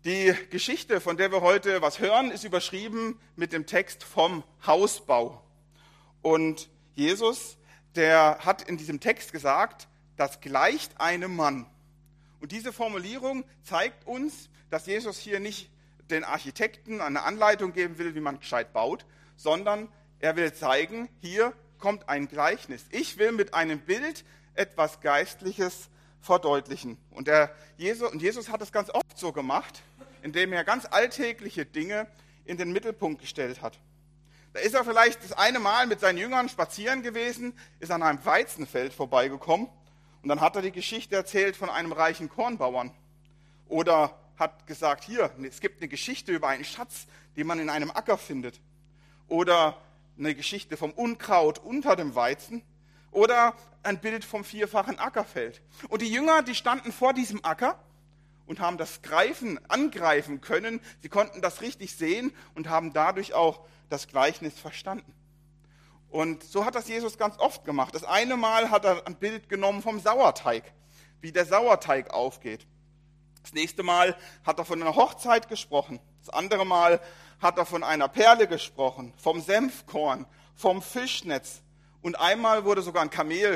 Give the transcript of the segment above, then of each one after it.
Die Geschichte, von der wir heute was hören, ist überschrieben mit dem Text vom Hausbau. Und Jesus, der hat in diesem Text gesagt, das gleicht einem Mann. Und diese Formulierung zeigt uns, dass Jesus hier nicht den Architekten eine Anleitung geben will, wie man gescheit baut, sondern er will zeigen, hier kommt ein Gleichnis. Ich will mit einem Bild etwas Geistliches verdeutlichen. Und Jesus hat es ganz oft so gemacht, indem er ganz alltägliche Dinge in den Mittelpunkt gestellt hat. Da ist er vielleicht das eine Mal mit seinen Jüngern spazieren gewesen, ist an einem Weizenfeld vorbeigekommen und dann hat er die Geschichte erzählt von einem reichen Kornbauern. Oder hat gesagt, hier, es gibt eine Geschichte über einen Schatz, den man in einem Acker findet. Oder eine Geschichte vom Unkraut unter dem Weizen. Oder ein Bild vom vierfachen Ackerfeld. Und die Jünger, die standen vor diesem Acker und haben das angreifen können. Sie konnten das richtig sehen und haben dadurch auch das Gleichnis verstanden. Und so hat das Jesus ganz oft gemacht. Das eine Mal hat er ein Bild genommen vom Sauerteig, wie der Sauerteig aufgeht. Das nächste Mal hat er von einer Hochzeit gesprochen. Das andere Mal hat er von einer Perle gesprochen, vom Senfkorn, vom Fischnetz. Und einmal wurde sogar ein Kamel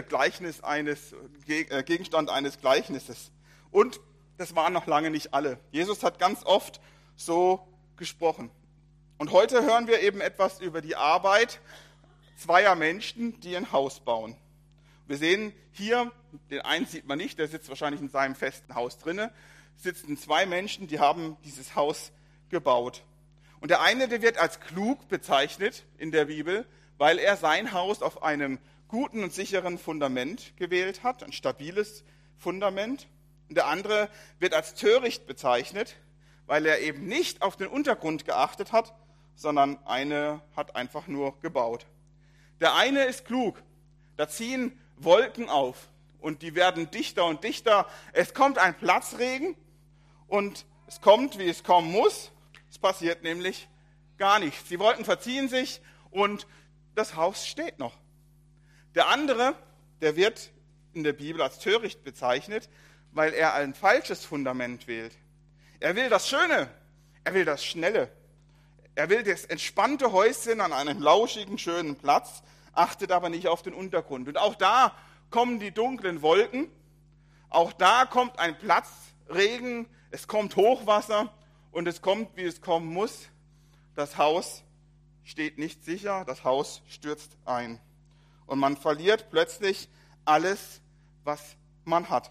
Gegenstand eines Gleichnisses. Und das waren noch lange nicht alle. Jesus hat ganz oft so gesprochen. Und heute hören wir eben etwas über die Arbeit zweier Menschen, die ein Haus bauen. Wir sehen hier, den einen sieht man nicht, der sitzt wahrscheinlich in seinem festen Haus drinne, sitzen zwei Menschen, die haben dieses Haus gebaut. Und der eine, der wird als klug bezeichnet in der Bibel, weil er sein Haus auf einem guten und sicheren Fundament gewählt hat, ein stabiles Fundament. Und der andere wird als töricht bezeichnet, weil er eben nicht auf den Untergrund geachtet hat, sondern hat einfach nur gebaut. Der eine ist klug, da ziehen Wolken auf und die werden dichter und dichter. Es kommt ein Platzregen und es kommt, wie es kommen muss. Es passiert nämlich gar nichts. Die Wolken verziehen sich und das Haus steht noch. Der andere, der wird in der Bibel als töricht bezeichnet, weil er ein falsches Fundament wählt. Er will das Schöne, er will das Schnelle. Er will das entspannte Häuschen an einem lauschigen, schönen Platz, achtet aber nicht auf den Untergrund. Und auch da kommen die dunklen Wolken, auch da kommt ein Platzregen, es kommt Hochwasser und es kommt, wie es kommen muss. Das Haus steht nicht sicher, das Haus stürzt ein. Und man verliert plötzlich alles, was man hat.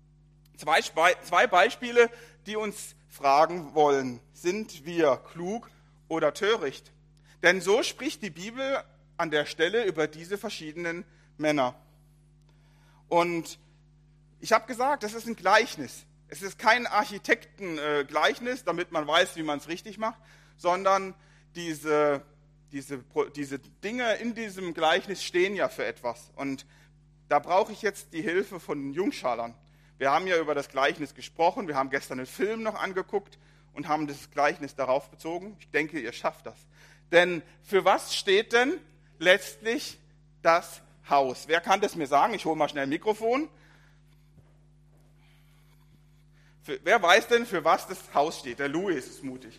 Zwei Beispiele, die uns fragen wollen, sind wir klug oder töricht? Denn so spricht die Bibel an der Stelle über diese verschiedenen Männer. Und ich habe gesagt, das ist ein Gleichnis. Es ist kein Architektengleichnis, damit man weiß, wie man es richtig macht, sondern diese Dinge in diesem Gleichnis stehen ja für etwas. Und da brauche ich jetzt die Hilfe von Jungschalern. Wir haben ja über das Gleichnis gesprochen, wir haben gestern einen Film noch angeguckt und haben das Gleichnis darauf bezogen. Ich denke, ihr schafft das. Denn für was steht denn letztlich das Haus? Wer kann das mir sagen? Ich hole mal schnell ein Mikrofon. Wer weiß denn, für was das Haus steht? Der Louis ist mutig.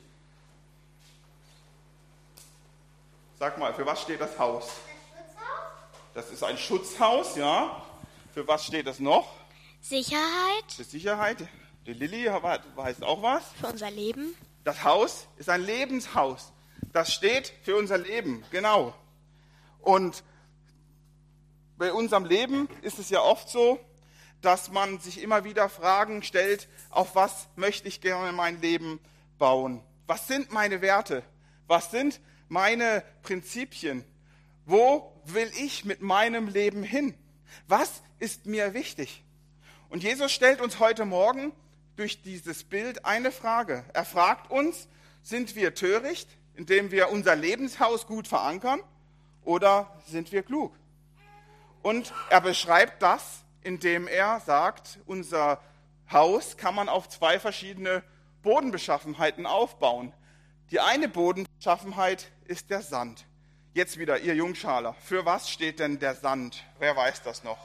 Sag mal, für was steht das Haus? Das Schutzhaus? Das ist ein Schutzhaus, ja. Für was steht das noch? Sicherheit. Für Sicherheit. Die Lilly weiß auch was. Für unser Leben. Das Haus ist ein Lebenshaus. Das steht für unser Leben, genau. Und bei unserem Leben ist es ja oft so, dass man sich immer wieder Fragen stellt, auf was möchte ich gerne mein Leben bauen? Was sind meine Werte? Was sind meine Prinzipien? Wo will ich mit meinem Leben hin? Was ist mir wichtig? Und Jesus stellt uns heute Morgen durch dieses Bild eine Frage. Er fragt uns, sind wir töricht, indem wir unser Lebenshaus gut verankern, oder sind wir klug? Und er beschreibt das, indem er sagt, unser Haus kann man auf zwei verschiedene Bodenbeschaffenheiten aufbauen. Die eine Bodenbeschaffenheit ist der Sand. Jetzt wieder, ihr Jungschaler, für was steht denn der Sand? Wer weiß das noch?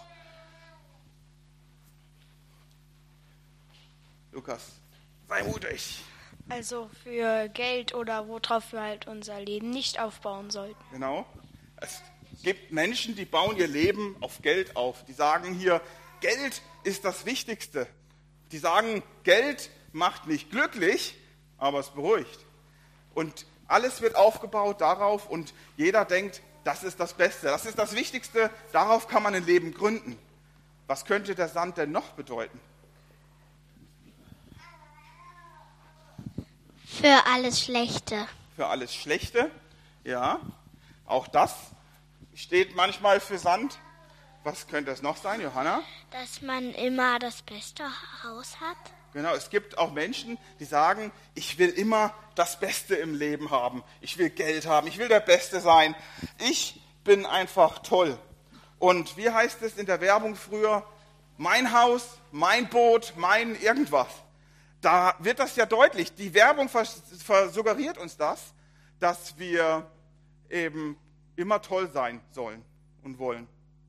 Lukas, sei mutig. Also für Geld oder worauf wir halt unser Leben nicht aufbauen sollten. Genau. Es gibt Menschen, die bauen ihr Leben auf Geld auf. Die sagen hier, Geld ist das Wichtigste. Die sagen, Geld macht nicht glücklich, aber es beruhigt. Und alles wird aufgebaut darauf und jeder denkt, das ist das Beste, das ist das Wichtigste, darauf kann man ein Leben gründen. Was könnte der Sand denn noch bedeuten? Für alles Schlechte. Für alles Schlechte, ja. Auch das steht manchmal für Sand. Was könnte es noch sein, Johanna? Dass man immer das beste Haus hat. Genau, es gibt auch Menschen, die sagen, ich will immer das Beste im Leben haben. Ich will Geld haben, ich will der Beste sein. Ich bin einfach toll. Und wie heißt es in der Werbung früher? Mein Haus, mein Boot, mein irgendwas. Da wird das ja deutlich. Die Werbung suggeriert uns das, dass wir eben immer toll sein sollen und wollen.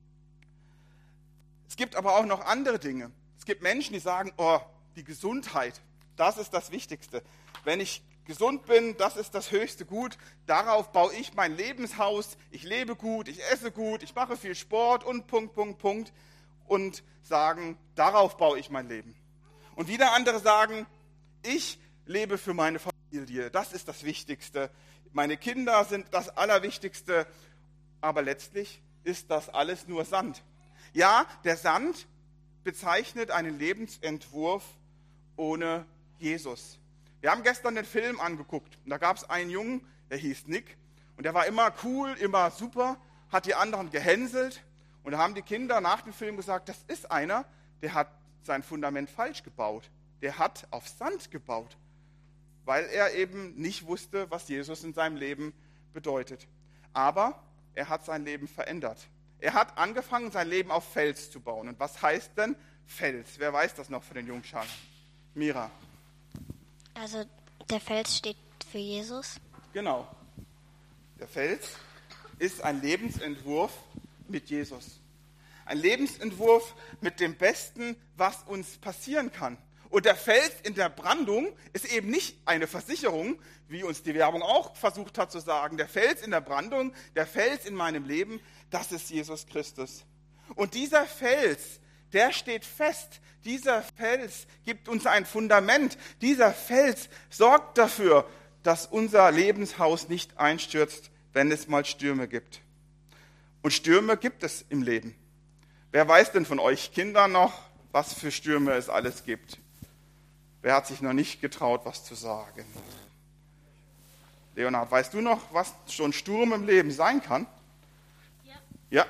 Es gibt aber auch noch andere Dinge. Es gibt Menschen, die sagen, oh, die Gesundheit, das ist das Wichtigste. Wenn ich gesund bin, das ist das höchste Gut. Darauf baue ich mein Lebenshaus. Ich lebe gut, ich esse gut, ich mache viel Sport und ... Und sagen, darauf baue ich mein Leben. Und wieder andere sagen, ich lebe für meine Familie. Das ist das Wichtigste. Meine Kinder sind das Allerwichtigste. Aber letztlich ist das alles nur Sand. Ja, der Sand bezeichnet einen Lebensentwurf ohne Jesus. Wir haben gestern den Film angeguckt. Und da gab es einen Jungen, der hieß Nick. Und der war immer cool, immer super, hat die anderen gehänselt. Und da haben die Kinder nach dem Film gesagt, das ist einer, der hat sein Fundament falsch gebaut. Der hat auf Sand gebaut, weil er eben nicht wusste, was Jesus in seinem Leben bedeutet. Aber er hat sein Leben verändert. Er hat angefangen, sein Leben auf Fels zu bauen. Und was heißt denn Fels? Wer weiß das noch von den Jungscharen? Mira. Also der Fels steht für Jesus. Genau. Der Fels ist ein Lebensentwurf mit Jesus. Ein Lebensentwurf mit dem Besten, was uns passieren kann. Und der Fels in der Brandung ist eben nicht eine Versicherung, wie uns die Werbung auch versucht hat zu sagen. Der Fels in der Brandung, der Fels in meinem Leben, das ist Jesus Christus. Und dieser Fels, der steht fest. Dieser Fels gibt uns ein Fundament. Dieser Fels sorgt dafür, dass unser Lebenshaus nicht einstürzt, wenn es mal Stürme gibt. Und Stürme gibt es im Leben. Wer weiß denn von euch Kindern noch, was für Stürme es alles gibt? Wer hat sich noch nicht getraut, was zu sagen? Leonhard, weißt du noch, was schon Sturm im Leben sein kann? Ja.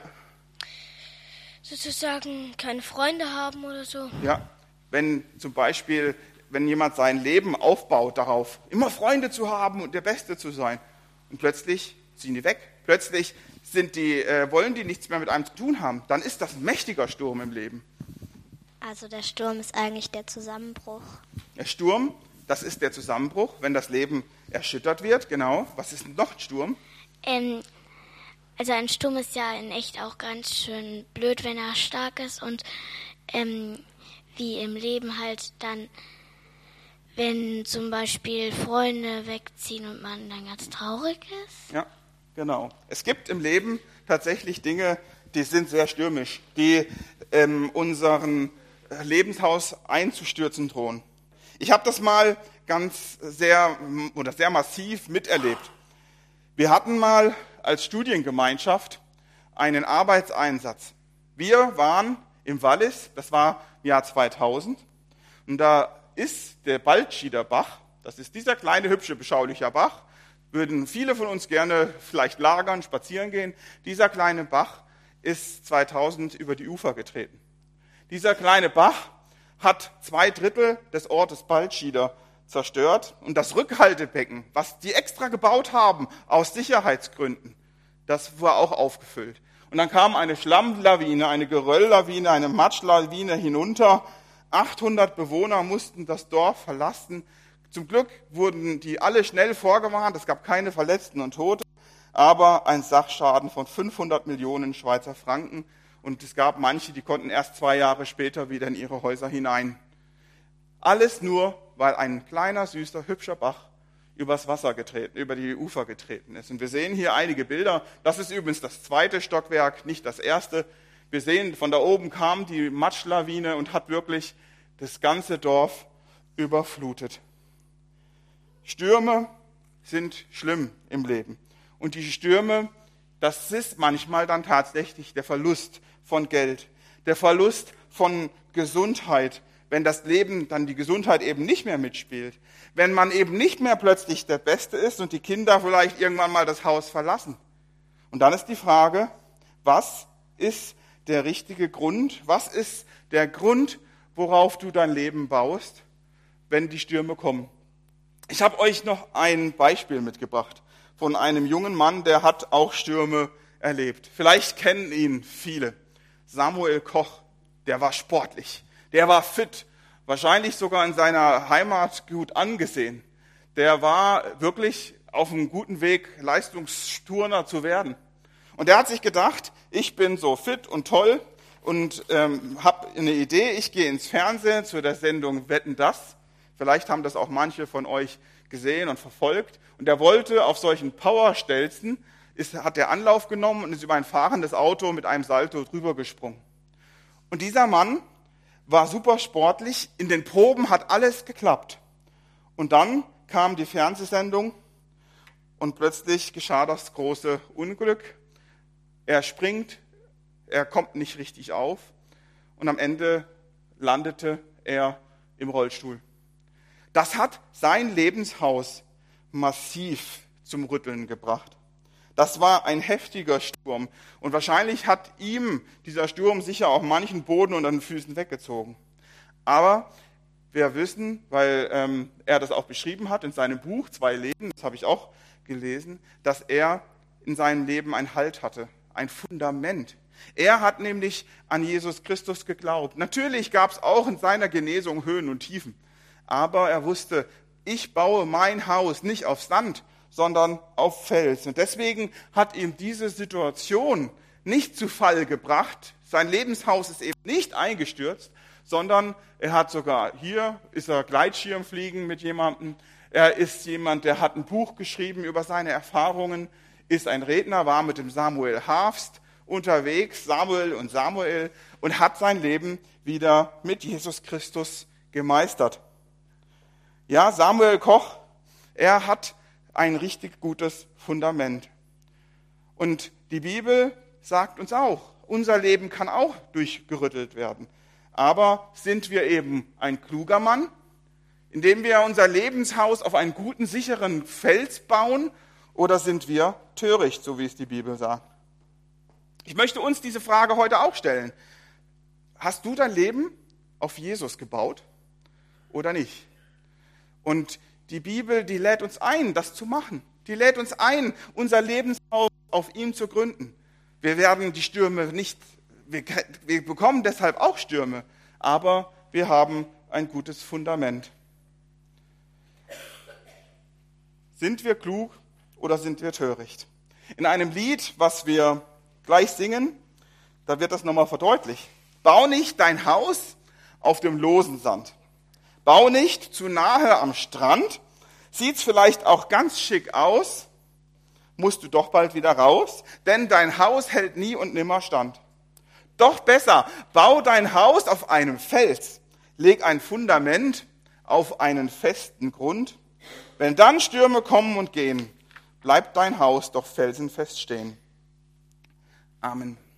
Sozusagen keine Freunde haben oder so. Ja, wenn zum Beispiel, wenn jemand sein Leben aufbaut darauf, immer Freunde zu haben und der Beste zu sein, und plötzlich ziehen die weg, plötzlich wollen die nichts mehr mit einem zu tun haben, dann ist das ein mächtiger Sturm im Leben. Also der Sturm ist eigentlich der Zusammenbruch. Der Sturm, das ist der Zusammenbruch, wenn das Leben erschüttert wird, genau. Was ist noch ein Sturm? Also ein Sturm ist ja in echt auch ganz schön blöd, wenn er stark ist und wie im Leben halt dann, wenn zum Beispiel Freunde wegziehen und man dann ganz traurig ist. Ja, genau. Es gibt im Leben tatsächlich Dinge, die sind sehr stürmisch, die unseren Lebenshaus einzustürzen drohen. Ich habe das mal sehr massiv miterlebt. Wir hatten mal als Studiengemeinschaft einen Arbeitseinsatz. Wir waren im Wallis, das war im Jahr 2000, und da ist der Baltschieder Bach, das ist dieser kleine, hübsche, beschaulicher Bach, würden viele von uns gerne vielleicht lagern, spazieren gehen. Dieser kleine Bach ist 2000 über die Ufer getreten. Dieser kleine Bach hat 2/3 des Ortes Baltschieder zerstört und das Rückhaltebecken, was die extra gebaut haben aus Sicherheitsgründen, das war auch aufgefüllt. Und dann kam eine Schlammlawine, eine Gerölllawine, eine Matschlawine hinunter. 800 Bewohner mussten das Dorf verlassen. Zum Glück wurden die alle schnell vorgewarnt, es gab keine Verletzten und Tote, aber ein Sachschaden von 500 Millionen Schweizer Franken. Und es gab manche, die konnten erst 2 Jahre später wieder in ihre Häuser hinein. Alles nur, weil ein kleiner, süßer, hübscher Bach über die Ufer getreten ist. Und wir sehen hier einige Bilder. Das ist übrigens das 2. Stockwerk, nicht das 1. Wir sehen, von da oben kam die Matschlawine und hat wirklich das ganze Dorf überflutet. Stürme sind schlimm im Leben. Und die Stürme, das ist manchmal dann tatsächlich der Verlust von Geld, der Verlust von Gesundheit, wenn das Leben dann die Gesundheit eben nicht mehr mitspielt, wenn man eben nicht mehr plötzlich der Beste ist und die Kinder vielleicht irgendwann mal das Haus verlassen. Und dann ist die Frage, was ist der richtige Grund, was ist der Grund, worauf du dein Leben baust, wenn die Stürme kommen? Ich habe euch noch ein Beispiel mitgebracht von einem jungen Mann, der hat auch Stürme erlebt. Vielleicht kennen ihn viele. Samuel Koch, der war sportlich, der war fit, wahrscheinlich sogar in seiner Heimat gut angesehen. Der war wirklich auf einem guten Weg, Leistungsturner zu werden. Und er hat sich gedacht, ich bin so fit und toll und habe eine Idee, ich gehe ins Fernsehen zu der Sendung Wetten, dass. Vielleicht haben das auch manche von euch gesehen und verfolgt. Und er wollte auf solchen Powerstelzen, hat er Anlauf genommen und ist über ein fahrendes Auto mit einem Salto drüber gesprungen. Und dieser Mann war super sportlich, in den Proben hat alles geklappt. Und dann kam die Fernsehsendung und plötzlich geschah das große Unglück. Er springt, er kommt nicht richtig auf und am Ende landete er im Rollstuhl. Das hat sein Lebenshaus massiv zum Rütteln gebracht. Das war ein heftiger Sturm und wahrscheinlich hat ihm dieser Sturm sicher auch manchen Boden unter den Füßen weggezogen. Aber wir wissen, weil er das auch beschrieben hat in seinem Buch 2 Leben, das habe ich auch gelesen, dass er in seinem Leben einen Halt hatte, ein Fundament. Er hat nämlich an Jesus Christus geglaubt. Natürlich gab es auch in seiner Genesung Höhen und Tiefen. Aber er wusste, ich baue mein Haus nicht auf Sand, sondern auf Fels. Und deswegen hat ihm diese Situation nicht zu Fall gebracht. Sein Lebenshaus ist eben nicht eingestürzt, sondern er hat sogar, hier ist er Gleitschirmfliegen mit jemandem. Er ist jemand, der hat ein Buch geschrieben über seine Erfahrungen, ist ein Redner, war mit dem Samuel Harfst unterwegs, Samuel, und hat sein Leben wieder mit Jesus Christus gemeistert. Ja, Samuel Koch, er hat ein richtig gutes Fundament. Und die Bibel sagt uns auch, unser Leben kann auch durchgerüttelt werden. Aber sind wir eben ein kluger Mann, indem wir unser Lebenshaus auf einen guten, sicheren Fels bauen, oder sind wir töricht, so wie es die Bibel sagt? Ich möchte uns diese Frage heute auch stellen. Hast du dein Leben auf Jesus gebaut oder nicht? Und die Bibel, die lädt uns ein, das zu machen. Die lädt uns ein, unser Lebenshaus auf ihm zu gründen. Wir werden die Stürme nicht, wir bekommen deshalb auch Stürme, aber wir haben ein gutes Fundament. Sind wir klug oder sind wir töricht? In einem Lied, was wir gleich singen, da wird das nochmal verdeutlicht. Bau nicht dein Haus auf dem losen Sand. Bau nicht zu nahe am Strand. Sieht's vielleicht auch ganz schick aus, musst du doch bald wieder raus, denn dein Haus hält nie und nimmer stand. Doch besser, bau dein Haus auf einem Fels, leg ein Fundament auf einen festen Grund. Wenn dann Stürme kommen und gehen, bleibt dein Haus doch felsenfest stehen. Amen.